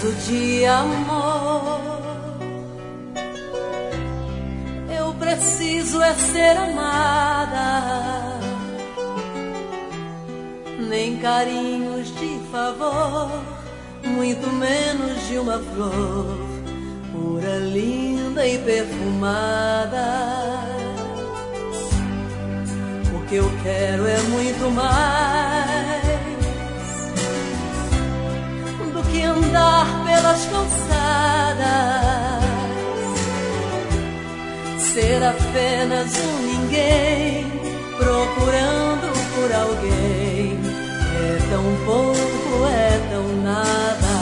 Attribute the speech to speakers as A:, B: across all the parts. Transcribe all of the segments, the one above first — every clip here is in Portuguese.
A: preciso de amor. Eu preciso é ser amada, nem carinhos de favor, muito menos de uma flor pura, linda e perfumada. O que eu quero é muito mais do que andar pelas calçadas, ser apenas um ninguém procurando por alguém. É tão pouco, é tão nada.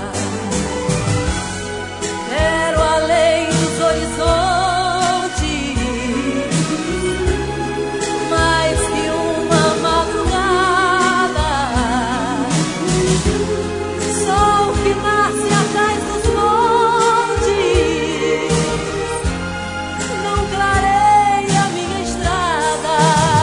A: Quero além dos horizontes, mais que uma madrugada, sol que nasce atrás dos montes, não clareia minha estrada.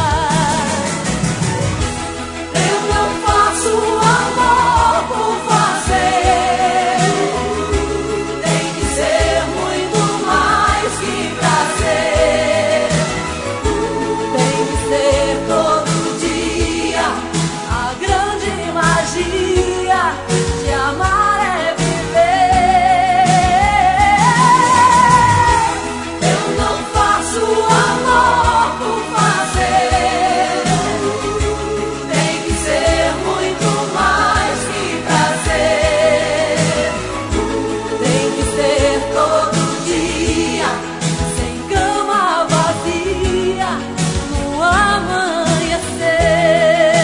A: Eu não faço amor por fazer, tem que ser muito mais que prazer. Tem que ser todo dia. A grande magia de amar é viver. Eu não faço amor por fazer, tem que ser muito mais que prazer. Tem que ser todo dia, sem cama vazia, no amanhecer.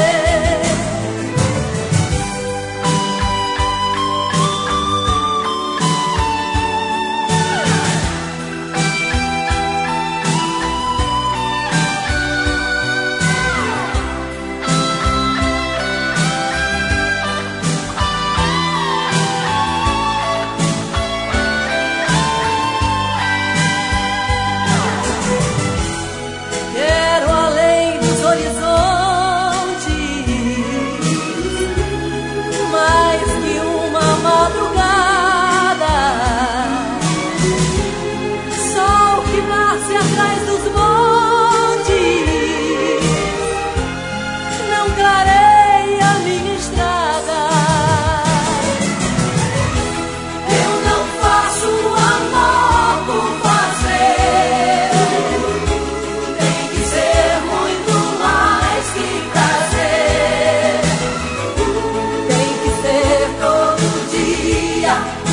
A: Quero além dos horizontes, mais que uma madrugada, sol que nasce atrás dos montes, não clareia minha estrada. Eu não faço amor por fazer, tem que ser muito mais que prazer. Tem que ser todo dia.